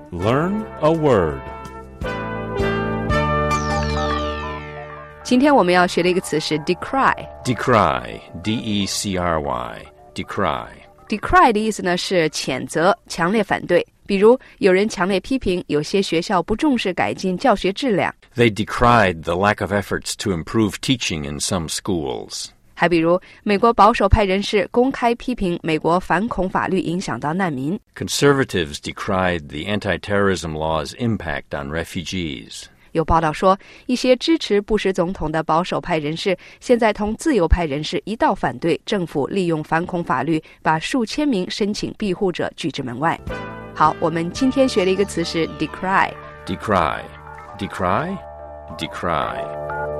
Learn a word. 今天我们要学的一个词是 decry. Decry, D-E-C-R-Y, decry. Decry 的意思呢是谴责、强烈反对。比如有人强烈批评有些学校不重视改进教学质量。 They decried the lack of efforts to improve teaching in some schools. 还比如美国保守派人士公开批评美国反恐法律影响到难民。 Conservatives decried the anti-terrorism law's impact on refugees. 有报道说，一些支持布什总统的保守派人士现在同自由派人士一道反对政府利用反恐法律把数千名申请庇护者拒之门外。好，我们今天学的一个词是 decry. Decry, decry, decry.